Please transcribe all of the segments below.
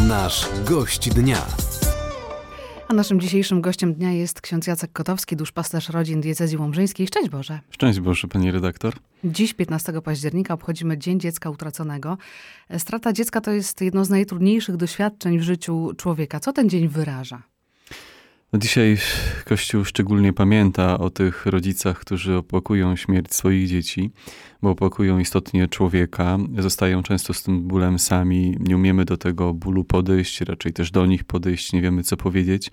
Nasz gość dnia. A naszym dzisiejszym gościem dnia jest ksiądz Jacek Kotowski, duszpasterz rodzin diecezji łomżyńskiej. Szczęść Boże. Szczęść Boże, pani redaktor. Dziś, 15 października, obchodzimy Dzień Dziecka Utraconego. Strata dziecka to jest jedno z najtrudniejszych doświadczeń w życiu człowieka. Co ten dzień wyraża? Dzisiaj Kościół szczególnie pamięta o tych rodzicach, którzy opłakują śmierć swoich dzieci, bo opłakują istotnie człowieka. Zostają często z tym bólem sami, nie umiemy do tego bólu podejść, raczej też do nich podejść, nie wiemy co powiedzieć.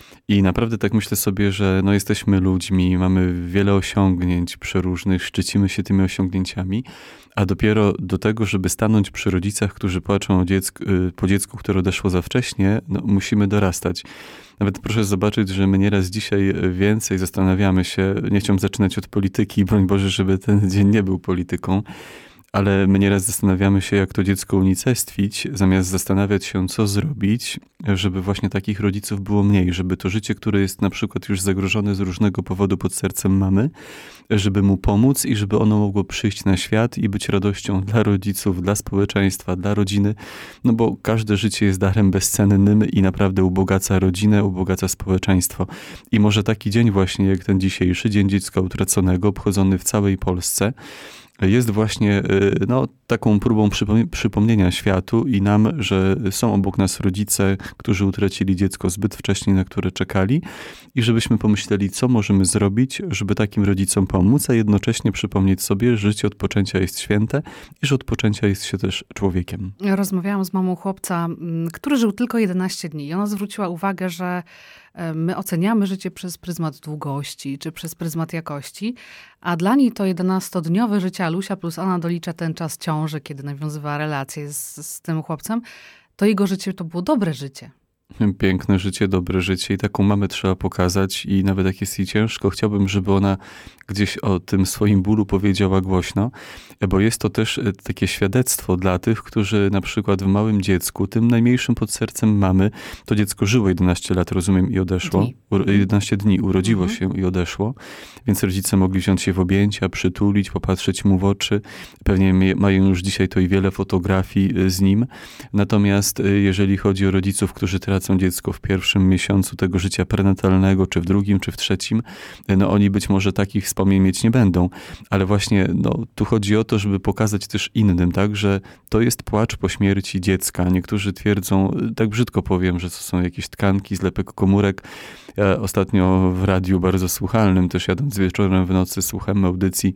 I naprawdę tak myślę sobie, że jesteśmy ludźmi, mamy wiele osiągnięć przeróżnych, szczycimy się tymi osiągnięciami, a dopiero do tego, żeby stanąć przy rodzicach, którzy płaczą po dziecku, które odeszło za wcześnie, musimy dorastać. Nawet proszę zobaczyć, że my nieraz dzisiaj więcej zastanawiamy się, nie chciałbym zaczynać od polityki, broń Boże, żeby ten dzień nie był polityką, ale my nieraz zastanawiamy się, jak to dziecko unicestwić, zamiast zastanawiać się, co zrobić, żeby właśnie takich rodziców było mniej, żeby to życie, które jest na przykład już zagrożone z różnego powodu pod sercem mamy, żeby mu pomóc i żeby ono mogło przyjść na świat i być radością dla rodziców, dla społeczeństwa, dla rodziny, bo każde życie jest darem bezcennym i naprawdę ubogaca rodzinę, ubogaca społeczeństwo. I może taki dzień właśnie, jak ten dzisiejszy, Dzień Dziecka Utraconego, obchodzony w całej Polsce, jest właśnie taką próbą przypomnienia światu i nam, że są obok nas rodzice, którzy utracili dziecko zbyt wcześnie, na które czekali i żebyśmy pomyśleli, co możemy zrobić, żeby takim rodzicom pomóc, a jednocześnie przypomnieć sobie, że życie od poczęcia jest święte i że od poczęcia jest się też człowiekiem. Rozmawiałam z mamą chłopca, który żył tylko 11 dni i ona zwróciła uwagę, że my oceniamy życie przez pryzmat długości czy przez pryzmat jakości, a dla niej to 11-dniowe życie Alusia plus ona dolicza ten czas ciąży, kiedy nawiązywała relacje z tym chłopcem, to jego życie to było dobre życie. Piękne życie, dobre życie i taką mamę trzeba pokazać i nawet jak jest jej ciężko, chciałbym, żeby ona gdzieś o tym swoim bólu powiedziała głośno, bo jest to też takie świadectwo dla tych, którzy na przykład w małym dziecku, tym najmniejszym pod sercem mamy, to dziecko żyło 11 lat, rozumiem, i odeszło. 11 dni urodziło się i odeszło, więc rodzice mogli wziąć się w objęcia, przytulić, popatrzeć mu w oczy. Pewnie mają już dzisiaj to i wiele fotografii z nim. Natomiast jeżeli chodzi o rodziców, którzy tracą dziecko w pierwszym miesiącu tego życia prenatalnego, czy w drugim, czy w trzecim, oni być może takich wspomnień mieć nie będą. Ale właśnie tu chodzi o to, żeby pokazać też innym, tak, że to jest płacz po śmierci dziecka. Niektórzy twierdzą, tak brzydko powiem, że to są jakieś tkanki, zlepek komórek. Ja ostatnio w radiu bardzo słuchalnym, też jadąc wieczorem w nocy, słuchałem audycji,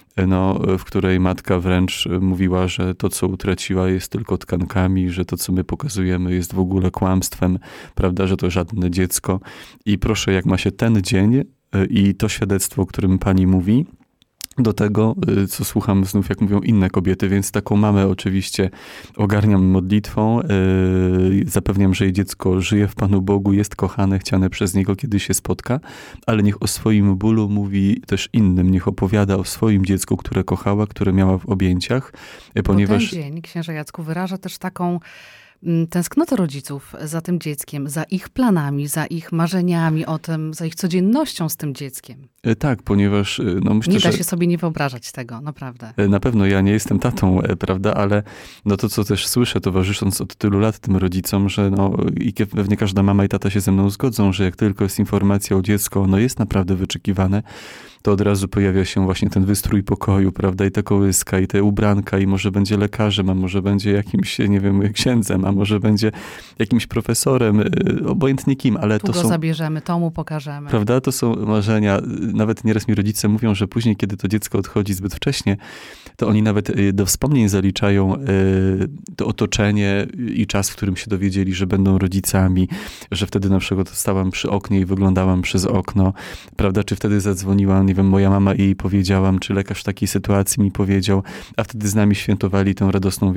w której matka wręcz mówiła, że to, co utraciła, jest tylko tkankami, że to, co my pokazujemy, jest w ogóle kłamstwem, prawda, że to żadne dziecko. I proszę, jak ma się ten dzień i to świadectwo, o którym pani mówi, do tego, co słucham znów, jak mówią inne kobiety, więc taką mamę oczywiście ogarniam modlitwą, zapewniam, że jej dziecko żyje w Panu Bogu, jest kochane, chciane przez Niego, kiedy się spotka, ale niech o swoim bólu mówi też innym, niech opowiada o swoim dziecku, które kochała, które miała w objęciach, ponieważ... Bo ten dzień, księże Jacku, wyraża też taką tęsknotę rodziców za tym dzieckiem, za ich planami, za ich marzeniami o tym, za ich codziennością z tym dzieckiem. Tak, ponieważ myślę, nie da się sobie nie wyobrażać tego, naprawdę. Na pewno ja nie jestem tatą, prawda, ale to, co też słyszę, towarzysząc od tylu lat tym rodzicom, że i pewnie każda mama i tata się ze mną zgodzą, że jak tylko jest informacja o dziecku, ono jest naprawdę wyczekiwane, to od razu pojawia się właśnie ten wystrój pokoju, prawda, i ta kołyska, i te ubranka, i może będzie lekarzem, a może będzie jakimś, nie wiem, księdzem, a może będzie jakimś profesorem, obojętnie kim, ale tu to go są... zabierzemy, to mu pokażemy. Prawda, to są marzenia. Nawet nieraz mi rodzice mówią, że później, kiedy to dziecko odchodzi zbyt wcześnie, to oni nawet do wspomnień zaliczają to otoczenie i czas, w którym się dowiedzieli, że będą rodzicami, że wtedy na przykład stałam przy oknie i wyglądałam przez okno, prawda, czy wtedy zadzwoniła, nie wiem, moja mama i jej powiedziałam, czy lekarz w takiej sytuacji mi powiedział, a wtedy z nami świętowali tę radosną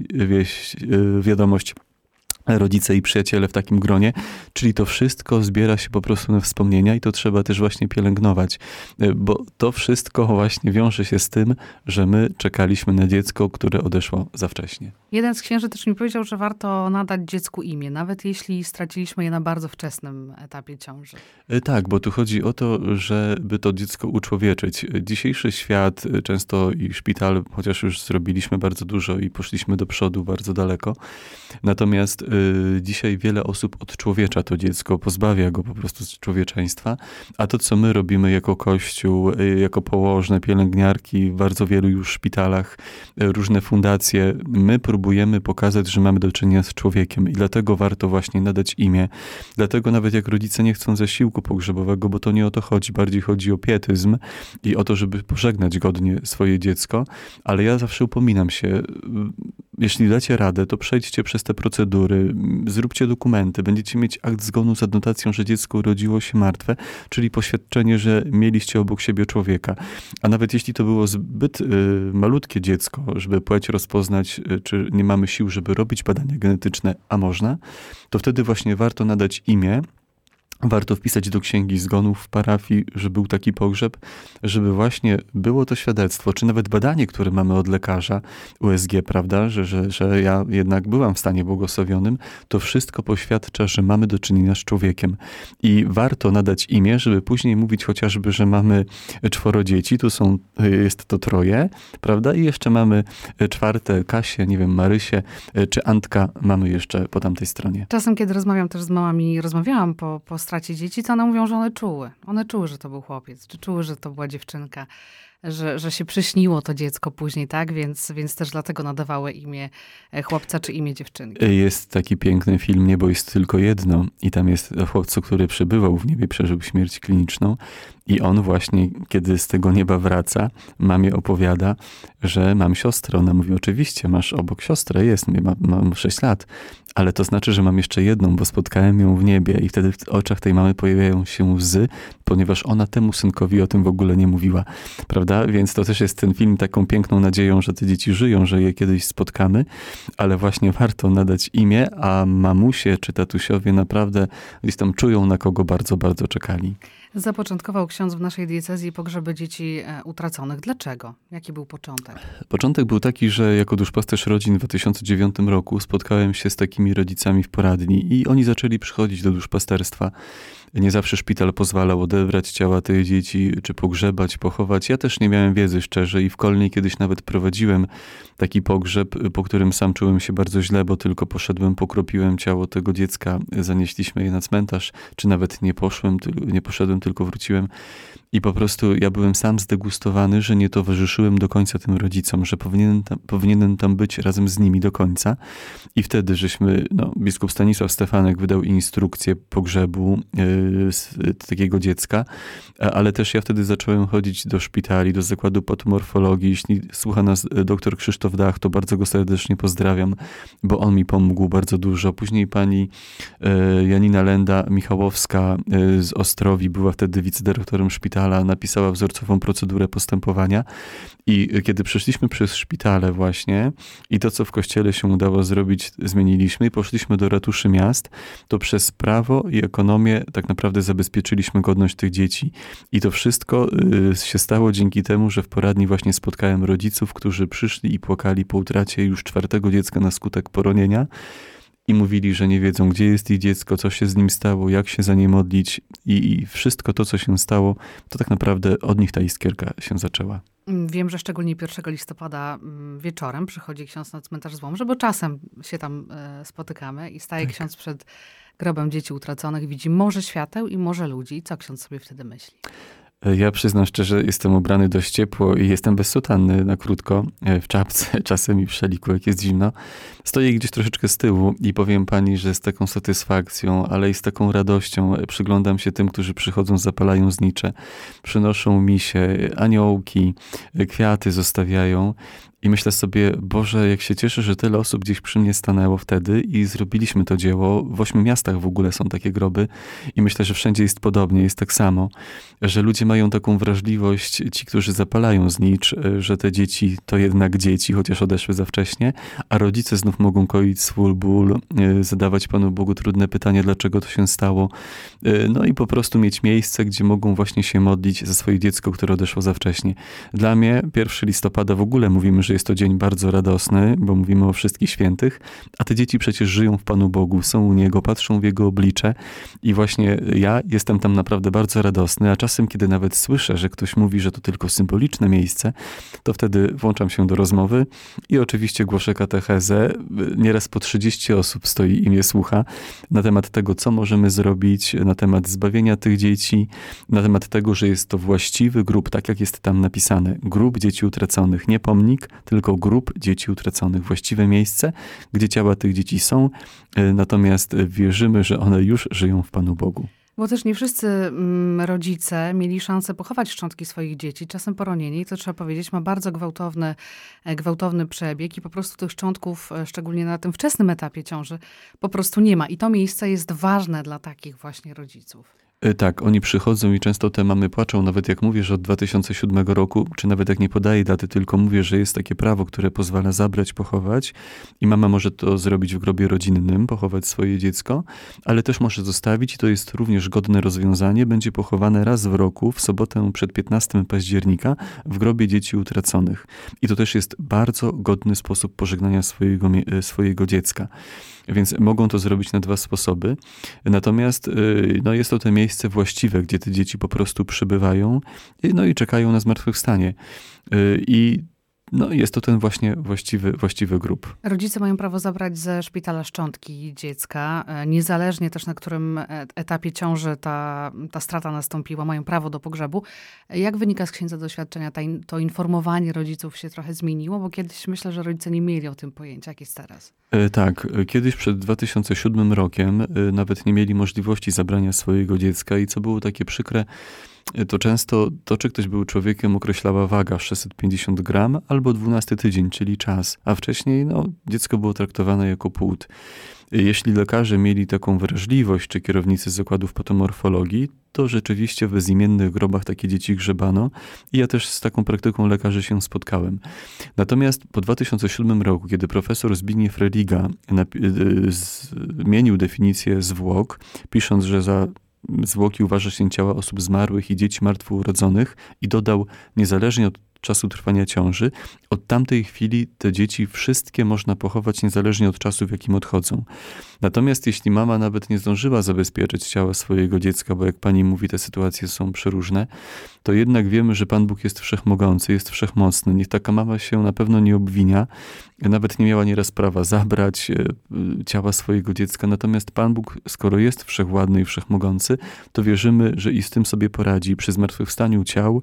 wiadomość rodzice i przyjaciele w takim gronie, czyli to wszystko zbiera się po prostu na wspomnienia i to trzeba też właśnie pielęgnować, bo to wszystko właśnie wiąże się z tym, że my czekaliśmy na dziecko, które odeszło za wcześnie. Jeden z księży też mi powiedział, że warto nadać dziecku imię, nawet jeśli straciliśmy je na bardzo wczesnym etapie ciąży. Tak, bo tu chodzi o to, żeby to dziecko uczłowieczyć. Dzisiejszy świat, często i szpital, chociaż już zrobiliśmy bardzo dużo i poszliśmy do przodu bardzo daleko, natomiast dzisiaj wiele osób odczłowiecza to dziecko, pozbawia go po prostu z człowieczeństwa, a to, co my robimy jako Kościół, jako położne, pielęgniarki w bardzo wielu już szpitalach, różne fundacje, my próbujemy pokazać, że mamy do czynienia z człowiekiem i dlatego warto właśnie nadać imię. Dlatego nawet jak rodzice nie chcą zasiłku pogrzebowego, bo to nie o to chodzi, bardziej chodzi o pietyzm i o to, żeby pożegnać godnie swoje dziecko, ale ja zawsze upominam się, jeśli dacie radę, to przejdźcie przez te procedury, zróbcie dokumenty, będziecie mieć akt zgonu z adnotacją, że dziecko urodziło się martwe, czyli poświadczenie, że mieliście obok siebie człowieka. A nawet jeśli to było zbyt malutkie dziecko, żeby płeć rozpoznać, czy nie mamy sił, żeby robić badania genetyczne, a można, to wtedy właśnie warto nadać imię. Warto wpisać do księgi zgonów w parafii, że był taki pogrzeb, żeby właśnie było to świadectwo, czy nawet badanie, które mamy od lekarza USG, prawda, że ja jednak byłam w stanie błogosławionym, to wszystko poświadcza, że mamy do czynienia z człowiekiem. I warto nadać imię, żeby później mówić chociażby, że mamy 4 dzieci, jest to 3, prawda, i jeszcze mamy 4, Kasię, nie wiem, Marysię, czy Antka mamy jeszcze po tamtej stronie. Czasem, kiedy rozmawiam też z mamami, rozmawiałam po stracie dzieci, to one mówią, że one czuły. One czuły, że to był chłopiec, czy czuły, że to była dziewczynka, że się przyśniło to dziecko później, tak? Więc też dlatego nadawały imię chłopca czy imię dziewczynki. Jest taki piękny film Niebo jest tylko jedno i tam jest o chłopcu, który przebywał w niebie, przeżył śmierć kliniczną i on właśnie, kiedy z tego nieba wraca, mamie opowiada, że mam siostrę. Ona mówi, oczywiście, masz obok siostrę, mam 6 lat, ale to znaczy, że mam jeszcze jedną, bo spotkałem ją w niebie i wtedy w oczach tej mamy pojawiają się łzy, ponieważ ona temu synkowi o tym w ogóle nie mówiła, prawda? Więc to też jest ten film taką piękną nadzieją, że te dzieci żyją, że je kiedyś spotkamy, ale właśnie warto nadać imię, a mamusie czy tatusiowie naprawdę gdzieś tam czują, na kogo bardzo, bardzo czekali. Zapoczątkował ksiądz w naszej diecezji pogrzeby dzieci utraconych. Dlaczego? Jaki był początek? Początek był taki, że jako duszpasterz rodzin w 2009 roku spotkałem się z takimi rodzicami w poradni i oni zaczęli przychodzić do duszpasterstwa. Nie zawsze szpital pozwalał odebrać ciała tych dzieci, czy pogrzebać, pochować. Ja też nie miałem wiedzy szczerze i w Kolnej kiedyś nawet prowadziłem taki pogrzeb, po którym sam czułem się bardzo źle, bo tylko poszedłem, pokropiłem ciało tego dziecka, zanieśliśmy je na cmentarz, czy nawet nie poszedłem, tylko wróciłem. I po prostu ja byłem sam zdegustowany, że nie towarzyszyłem do końca tym rodzicom, że powinienem tam być razem z nimi do końca. I wtedy biskup Stanisław Stefanek wydał instrukcję pogrzebu takiego dziecka, ale też ja wtedy zacząłem chodzić do szpitali, do zakładu patomorfologii. Jeśli słucha nas dr Krzysztof Dach, to bardzo go serdecznie pozdrawiam, bo on mi pomógł bardzo dużo. Później pani Janina Lenda-Michałowska z Ostrowi była wtedy wicedyrektorem szpitala, napisała wzorcową procedurę postępowania i kiedy przeszliśmy przez szpitale właśnie i to, co w kościele się udało zrobić, zmieniliśmy i poszliśmy do ratuszy miast, to przez prawo i ekonomię tak naprawdę zabezpieczyliśmy godność tych dzieci. I to wszystko się stało dzięki temu, że w poradni właśnie spotkałem rodziców, którzy przyszli i płakali po utracie już 4 dziecka na skutek poronienia i mówili, że nie wiedzą, gdzie jest ich dziecko, co się z nim stało, jak się za nie modlić i wszystko to, co się stało, to tak naprawdę od nich ta iskierka się zaczęła. Wiem, że szczególnie 1 listopada wieczorem przychodzi ksiądz na cmentarz Złomży, bo czasem się tam spotykamy i staje ksiądz przed grobem dzieci utraconych, widzi morze świateł i morze ludzi. Co ksiądz sobie wtedy myśli? Ja przyznam szczerze, jestem ubrany dość ciepło i jestem bez sutanny na krótko, w czapce, czasem i w szaliku, jak jest zimno. Stoję gdzieś troszeczkę z tyłu i powiem pani, że z taką satysfakcją, ale i z taką radością przyglądam się tym, którzy przychodzą, zapalają znicze, przynoszą misie, aniołki, kwiaty zostawiają. I myślę sobie, Boże, jak się cieszę, że tyle osób gdzieś przy mnie stanęło wtedy i zrobiliśmy to dzieło. W 8 miastach w ogóle są takie groby i myślę, że wszędzie jest podobnie, jest tak samo, że ludzie mają taką wrażliwość, ci, którzy zapalają znicz, że te dzieci to jednak dzieci, chociaż odeszły za wcześnie, a rodzice znów mogą koić swój ból, zadawać Panu Bogu trudne pytania, dlaczego to się stało. No i po prostu mieć miejsce, gdzie mogą właśnie się modlić za swoje dziecko, które odeszło za wcześnie. Dla mnie 1 listopada w ogóle mówimy, że że jest to dzień bardzo radosny, bo mówimy o wszystkich świętych, a te dzieci przecież żyją w Panu Bogu, są u Niego, patrzą w Jego oblicze i właśnie ja jestem tam naprawdę bardzo radosny, a czasem, kiedy nawet słyszę, że ktoś mówi, że to tylko symboliczne miejsce, to wtedy włączam się do rozmowy i oczywiście głoszę katechezę. Nieraz po 30 osób stoi i mnie słucha na temat tego, co możemy zrobić, na temat zbawienia tych dzieci, na temat tego, że jest to właściwy grób, tak jak jest tam napisane. Grób dzieci utraconych, nie pomnik, tylko grób dzieci utraconych. Właściwe miejsce, gdzie ciała tych dzieci są, natomiast wierzymy, że one już żyją w Panu Bogu. Bo też nie wszyscy rodzice mieli szansę pochować szczątki swoich dzieci. Czasem poronienie, to trzeba powiedzieć, ma bardzo gwałtowny przebieg i po prostu tych szczątków, szczególnie na tym wczesnym etapie ciąży, po prostu nie ma. I to miejsce jest ważne dla takich właśnie rodziców. Tak, oni przychodzą i często te mamy płaczą, nawet jak mówię, że od 2007 roku, czy nawet jak nie podaję daty, tylko mówię, że jest takie prawo, które pozwala zabrać, pochować i mama może to zrobić w grobie rodzinnym, pochować swoje dziecko, ale też może zostawić i to jest również godne rozwiązanie, będzie pochowane raz w roku, w sobotę przed 15 października w grobie dzieci utraconych. I to też jest bardzo godny sposób pożegnania swojego dziecka. Więc mogą to zrobić na 2 sposoby. Natomiast jest to te miejsce właściwe, gdzie te dzieci po prostu przybywają i czekają na zmartwychwstanie. Jest to ten właśnie właściwy grób. Rodzice mają prawo zabrać ze szpitala szczątki dziecka, niezależnie też na którym etapie ciąży ta strata nastąpiła, mają prawo do pogrzebu. Jak wynika z księdza doświadczenia, to informowanie rodziców się trochę zmieniło? Bo kiedyś myślę, że rodzice nie mieli o tym pojęcia, jak jest teraz. Tak, kiedyś przed 2007 rokiem nawet nie mieli możliwości zabrania swojego dziecka i co było takie przykre, to często to, czy ktoś był człowiekiem, określała waga 650 gram albo 12 tydzień, czyli czas, a wcześniej dziecko było traktowane jako płód. Jeśli lekarze mieli taką wrażliwość, czy kierownicy zakładów patomorfologii, to rzeczywiście w bezimiennych grobach takie dzieci grzebano i ja też z taką praktyką lekarzy się spotkałem. Natomiast po 2007 roku, kiedy profesor Zbigniew Religa zmienił definicję zwłok, pisząc, że za zwłoki uważa się ciała osób zmarłych i dzieci martwo urodzonych i dodał, niezależnie od czasu trwania ciąży, od tamtej chwili te dzieci wszystkie można pochować niezależnie od czasu, w jakim odchodzą. Natomiast jeśli mama nawet nie zdążyła zabezpieczyć ciała swojego dziecka, bo jak pani mówi, te sytuacje są przeróżne, to jednak wiemy, że Pan Bóg jest wszechmogący, jest wszechmocny. Niech taka mama się na pewno nie obwinia. Nawet nie miała nieraz prawa zabrać ciała swojego dziecka. Natomiast Pan Bóg, skoro jest wszechwładny i wszechmogący, to wierzymy, że i z tym sobie poradzi. Przy zmartwychwstaniu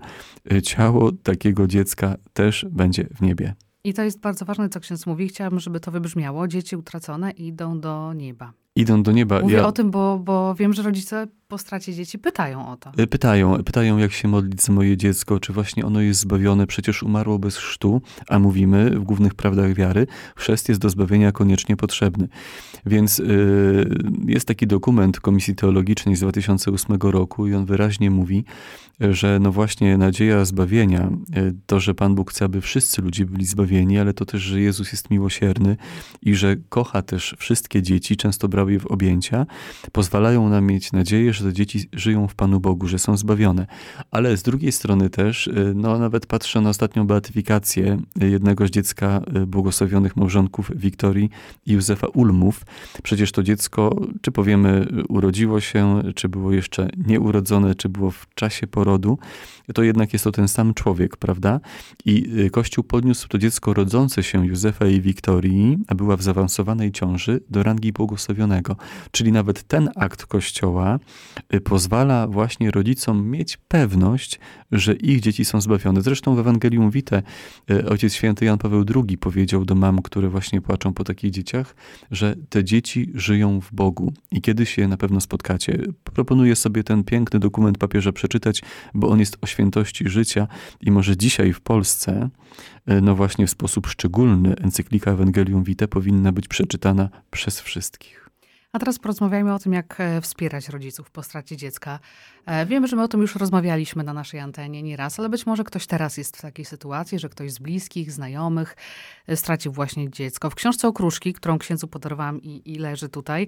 ciało takiego dziecka też będzie w niebie. I to jest bardzo ważne, co ksiądz mówi. Chciałabym, żeby to wybrzmiało. Dzieci utracone idą do nieba. Idą do nieba. Mówię o tym, bo wiem, że rodzice po stracie dzieci pytają o to. Pytają, jak się modlić za moje dziecko, czy właśnie ono jest zbawione, przecież umarło bez chrztu, a mówimy w głównych prawdach wiary, chrzest jest do zbawienia koniecznie potrzebny. Więc jest taki dokument Komisji Teologicznej z 2008 roku i on wyraźnie mówi, że właśnie nadzieja zbawienia, to, że Pan Bóg chce, aby wszyscy ludzie byli zbawieni, ale to też, że Jezus jest miłosierny i że kocha też wszystkie dzieci, często brał je w objęcia, pozwalają nam mieć nadzieję, że te dzieci żyją w Panu Bogu, że są zbawione. Ale z drugiej strony też, nawet patrzę na ostatnią beatyfikację jednego z dziecka błogosławionych małżonków Wiktorii i Józefa Ulmów. Przecież to dziecko, czy powiemy, urodziło się, czy było jeszcze nieurodzone, czy było w czasie porodu, to jednak jest to ten sam człowiek, prawda? I Kościół podniósł to dziecko rodzące się Józefa i Wiktorii, a była w zaawansowanej ciąży, do rangi błogosławionego. Czyli nawet ten akt Kościoła pozwala właśnie rodzicom mieć pewność, że ich dzieci są zbawione. Zresztą w Ewangelium Vitae Ojciec Święty Jan Paweł II powiedział do mam, które właśnie płaczą po takich dzieciach, że te dzieci żyją w Bogu i kiedyś je na pewno spotkacie. Proponuję sobie ten piękny dokument papieża przeczytać, bo on jest o świętości życia i może dzisiaj w Polsce, właśnie w sposób szczególny, encyklika Ewangelium Vitae powinna być przeczytana przez wszystkich. A teraz porozmawiajmy o tym, jak wspierać rodziców po stracie dziecka. Wiemy, że my o tym już rozmawialiśmy na naszej antenie nieraz, ale być może ktoś teraz jest w takiej sytuacji, że ktoś z bliskich, znajomych stracił właśnie dziecko. W książce Okruszki, którą księdzu podarowałam i leży tutaj,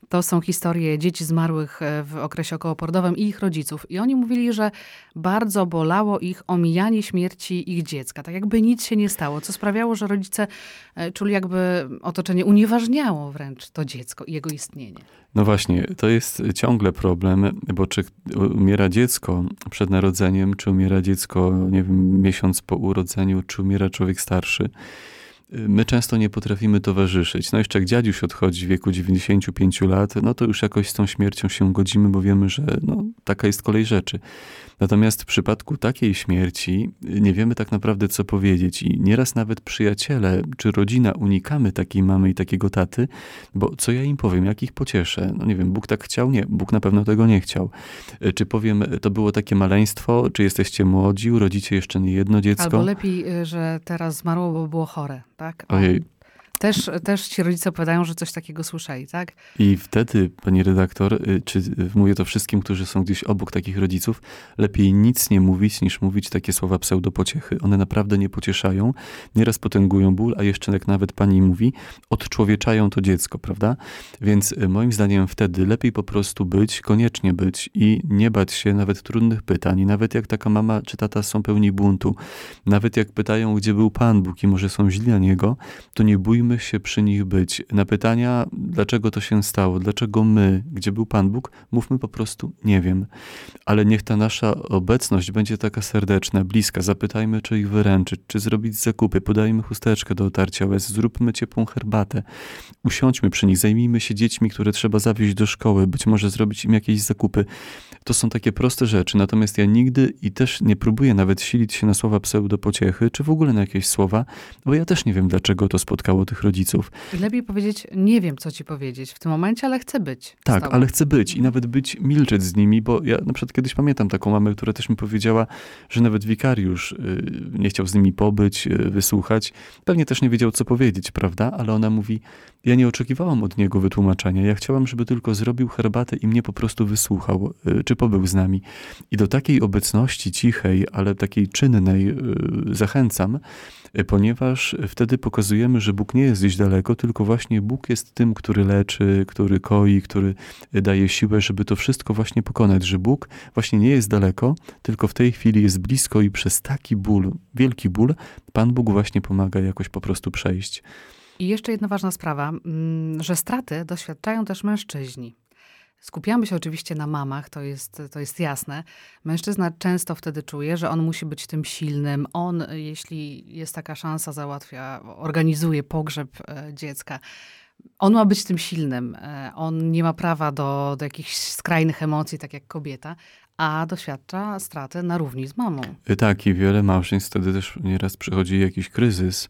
to są historie dzieci zmarłych w okresie okołoporodowym i ich rodziców. I oni mówili, że bardzo bolało ich omijanie śmierci ich dziecka. Tak jakby nic się nie stało, co sprawiało, że rodzice czuli, jakby otoczenie unieważniało wręcz to dziecko i jego istnienie. No właśnie, to jest ciągle problem, bo czy umiera dziecko przed narodzeniem, czy umiera dziecko, nie wiem, miesiąc po urodzeniu, czy umiera człowiek starszy. My często nie potrafimy towarzyszyć. No jeszcze jak dziadziuś odchodzi w wieku 95 lat, no to już jakoś z tą śmiercią się godzimy, bo wiemy, że no, taka jest kolej rzeczy. Natomiast w przypadku takiej śmierci nie wiemy tak naprawdę, co powiedzieć. I nieraz nawet przyjaciele czy rodzina unikamy takiej mamy i takiego taty, bo co ja im powiem, jak ich pocieszę? No nie wiem, Bóg tak chciał? Nie, Bóg na pewno tego nie chciał. Czy powiem, to było takie maleństwo, czy jesteście młodzi, urodzicie jeszcze nie jedno dziecko? Albo lepiej, że teraz zmarło, bo było chore, tak? Ojej. Też ci rodzice opowiadają, że coś takiego słyszeli, tak? I wtedy, pani redaktor, czy mówię to wszystkim, którzy są gdzieś obok takich rodziców, lepiej nic nie mówić, niż mówić takie słowa pseudopociechy. One naprawdę nie pocieszają, nieraz potęgują ból, a jeszcze jak nawet pani mówi, odczłowieczają to dziecko, prawda? Więc moim zdaniem wtedy lepiej po prostu być, koniecznie być i nie bać się nawet trudnych pytań. I nawet jak taka mama czy tata są pełni buntu, nawet jak pytają, gdzie był Pan Bóg i może są źli na Niego, to nie bójmy się przy nich być. Na pytania, dlaczego to się stało, dlaczego my, gdzie był Pan Bóg, mówmy po prostu nie wiem. Ale niech ta nasza obecność będzie taka serdeczna, bliska. Zapytajmy, czy ich wyręczyć, czy zrobić zakupy, podajmy chusteczkę do otarcia łez, zróbmy ciepłą herbatę. Usiądźmy przy nich, zajmijmy się dziećmi, które trzeba zawieźć do szkoły, być może zrobić im jakieś zakupy. To są takie proste rzeczy, natomiast ja nigdy i też nie próbuję nawet silić się na słowa pseudopociechy, czy w ogóle na jakieś słowa, bo ja też nie wiem, dlaczego to spotkało tych rodziców. I lepiej powiedzieć, nie wiem, co ci powiedzieć w tym momencie, ale chcę być. Tak, ale chcę być i nawet być, milczeć z nimi, bo ja na przykład kiedyś pamiętam taką mamę, która też mi powiedziała, że nawet wikariusz nie chciał z nimi pobyć, wysłuchać. Pewnie też nie wiedział, co powiedzieć, prawda? Ale ona mówi, ja nie oczekiwałam od niego wytłumaczenia. Ja chciałam, żeby tylko zrobił herbatę i mnie po prostu wysłuchał, czy pobył z nami. I do takiej obecności cichej, ale takiej czynnej zachęcam, ponieważ wtedy pokazujemy, że Bóg nie jest gdzieś daleko, tylko właśnie Bóg jest tym, który leczy, który koi, który daje siłę, żeby to wszystko właśnie pokonać, że Bóg właśnie nie jest daleko, tylko w tej chwili jest blisko i przez taki ból, wielki ból, Pan Bóg właśnie pomaga jakoś po prostu przejść. I jeszcze jedna ważna sprawa, że straty doświadczają też mężczyźni. Skupiamy się oczywiście na mamach, to jest jasne. Mężczyzna często wtedy czuje, że on musi być tym silnym. On, jeśli jest taka szansa, organizuje pogrzeb dziecka. On ma być tym silnym. On nie ma prawa do jakichś skrajnych emocji, tak jak kobieta, a doświadcza straty na równi z mamą. Tak, i wiele małżeństw wtedy też nieraz przychodzi jakiś kryzys.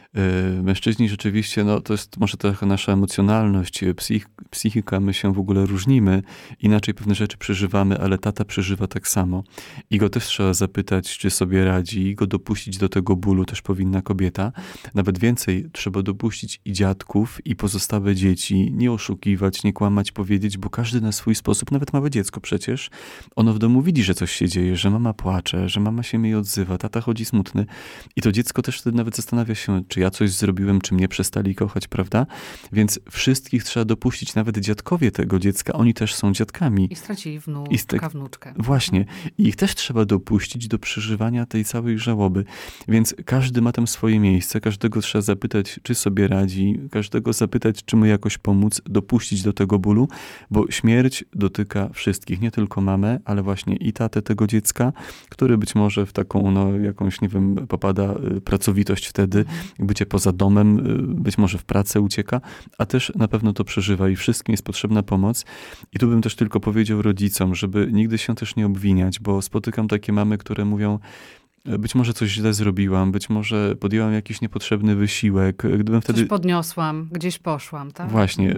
Mężczyźni rzeczywiście, no to jest może trochę nasza emocjonalność, psychika, my się w ogóle różnimy, inaczej pewne rzeczy przeżywamy, ale tata przeżywa tak samo. I go też trzeba zapytać, czy sobie radzi, i go dopuścić do tego bólu też powinna kobieta. Nawet więcej, trzeba dopuścić i dziadków, i pozostałe dzieci, nie oszukiwać, nie kłamać, powiedzieć, bo każdy na swój sposób, nawet małe dziecko przecież, ono w domu widzi, że coś się dzieje, że mama płacze, że mama się mniej odzywa, tata chodzi smutny i to dziecko też wtedy nawet zastanawia się, czy ja coś zrobiłem, czy mnie przestali kochać, prawda? Więc wszystkich trzeba dopuścić, nawet dziadkowie tego dziecka, oni też są dziadkami. I stracili wnuczka, wnuczkę. Właśnie. I ich też trzeba dopuścić do przeżywania tej całej żałoby. Więc każdy ma tam swoje miejsce, każdego trzeba zapytać, czy sobie radzi, każdego zapytać, czy mu jakoś pomóc, dopuścić do tego bólu, bo śmierć dotyka wszystkich, nie tylko mamę, ale właśnie i tatę tego dziecka, który być może w taką, no jakąś, nie wiem, popada pracowitość wtedy, bycie poza domem, być może w pracę ucieka, a też na pewno to przeżywa i wszystkim jest potrzebna pomoc. I tu bym też tylko powiedział rodzicom, żeby nigdy się też nie obwiniać, bo spotykam takie mamy, które mówią, być może coś źle zrobiłam, być może podjęłam jakiś niepotrzebny wysiłek. Gdybym wtedy... Coś podniosłam, gdzieś poszłam, tak? Właśnie.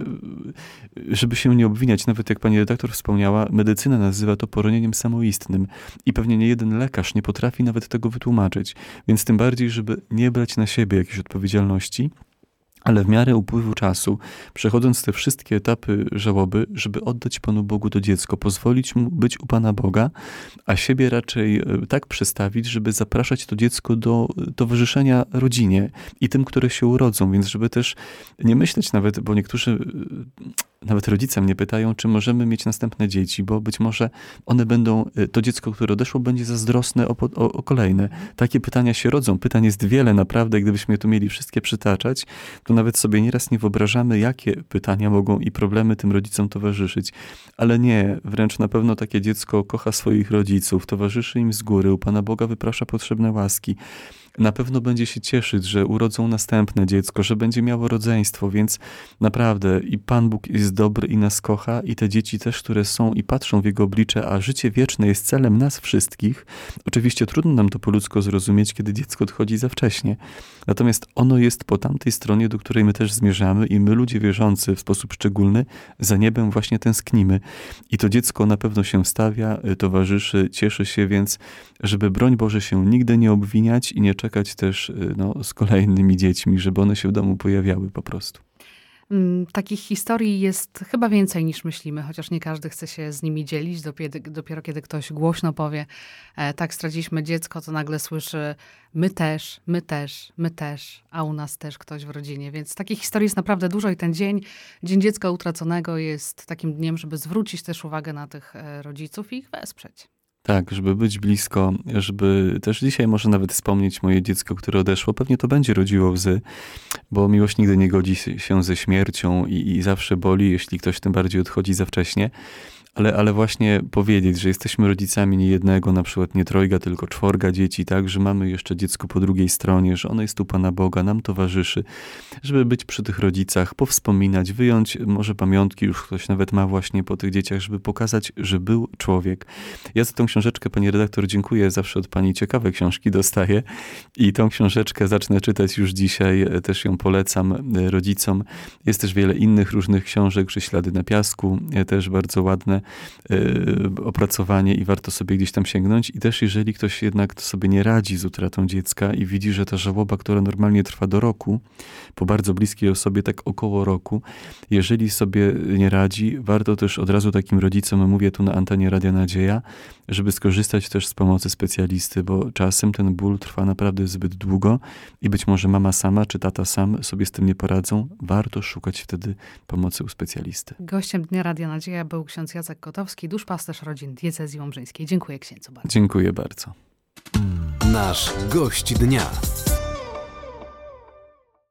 Żeby się nie obwiniać, nawet jak pani redaktor wspomniała, medycyna nazywa to poronieniem samoistnym. I pewnie nie jeden lekarz nie potrafi nawet tego wytłumaczyć. Więc tym bardziej, żeby nie brać na siebie jakiejś odpowiedzialności, ale w miarę upływu czasu, przechodząc te wszystkie etapy żałoby, żeby oddać Panu Bogu to dziecko, pozwolić mu być u Pana Boga, a siebie raczej tak przestawić, żeby zapraszać to dziecko do towarzyszenia rodzinie i tym, które się urodzą, więc żeby też nie myśleć nawet, bo niektórzy nawet rodzice mnie pytają, czy możemy mieć następne dzieci, bo być może one będą, to dziecko, które odeszło, będzie zazdrosne o kolejne. Takie pytania się rodzą. Pytań jest wiele naprawdę. Gdybyśmy tu mieli wszystkie przytaczać, to nawet sobie nieraz nie wyobrażamy, jakie pytania mogą i problemy tym rodzicom towarzyszyć. Ale nie, wręcz na pewno takie dziecko kocha swoich rodziców, towarzyszy im z góry, u Pana Boga wyprasza potrzebne łaski. Na pewno będzie się cieszyć, że urodzą następne dziecko, że będzie miało rodzeństwo, więc naprawdę i Pan Bóg jest dobry i nas kocha i te dzieci też, które są i patrzą w Jego oblicze, a życie wieczne jest celem nas wszystkich. Oczywiście trudno nam to po ludzku zrozumieć, kiedy dziecko odchodzi za wcześnie. Natomiast ono jest po tamtej stronie, do której my też zmierzamy i my, ludzie wierzący w sposób szczególny, za niebem właśnie tęsknimy. I to dziecko na pewno się stawia, towarzyszy, cieszy się, więc żeby broń Boże się nigdy nie obwiniać i nie czekać też z kolejnymi dziećmi, żeby one się w domu pojawiały po prostu. Takich historii jest chyba więcej niż myślimy, chociaż nie każdy chce się z nimi dzielić. Dopiero kiedy ktoś głośno powie, tak, straciliśmy dziecko, to nagle słyszy my też, a u nas też ktoś w rodzinie. Więc takich historii jest naprawdę dużo i ten Dzień Dziecka Utraconego jest takim dniem, żeby zwrócić też uwagę na tych rodziców i ich wesprzeć. Tak, żeby być blisko, żeby też dzisiaj może nawet wspomnieć moje dziecko, które odeszło. Pewnie to będzie rodziło łzy, bo miłość nigdy nie godzi się ze śmiercią i zawsze boli, jeśli ktoś tym bardziej odchodzi za wcześnie. Ale właśnie powiedzieć, że jesteśmy rodzicami nie jednego, na przykład nie trojga, tylko 4 dzieci, tak, że mamy jeszcze dziecko po drugiej stronie, że ono jest u Pana Boga, nam towarzyszy, żeby być przy tych rodzicach, powspominać, wyjąć może pamiątki, już ktoś nawet ma właśnie po tych dzieciach, żeby pokazać, że był człowiek. Ja za tą książeczkę, pani redaktor, dziękuję, zawsze od pani ciekawe książki dostaję i tą książeczkę zacznę czytać już dzisiaj, też ją polecam rodzicom. Jest też wiele innych różnych książek, że Ślady na piasku, też bardzo ładne opracowanie i warto sobie gdzieś tam sięgnąć. I też jeżeli ktoś jednak sobie nie radzi z utratą dziecka i widzi, że ta żałoba, która normalnie trwa do roku, po bardzo bliskiej osobie tak około roku, jeżeli sobie nie radzi, warto też od razu takim rodzicom, mówię tu na antenie Radia Nadzieja, żeby skorzystać też z pomocy specjalisty, bo czasem ten ból trwa naprawdę zbyt długo i być może mama sama czy tata sam sobie z tym nie poradzą. Warto szukać wtedy pomocy u specjalisty. Gościem Dnia Radia Nadzieja był ksiądz Jacek Kotowski, duszpasterz rodzin diecezji łomżyńskiej. Dziękuję księdzu bardzo. Dziękuję bardzo. Nasz gość dnia.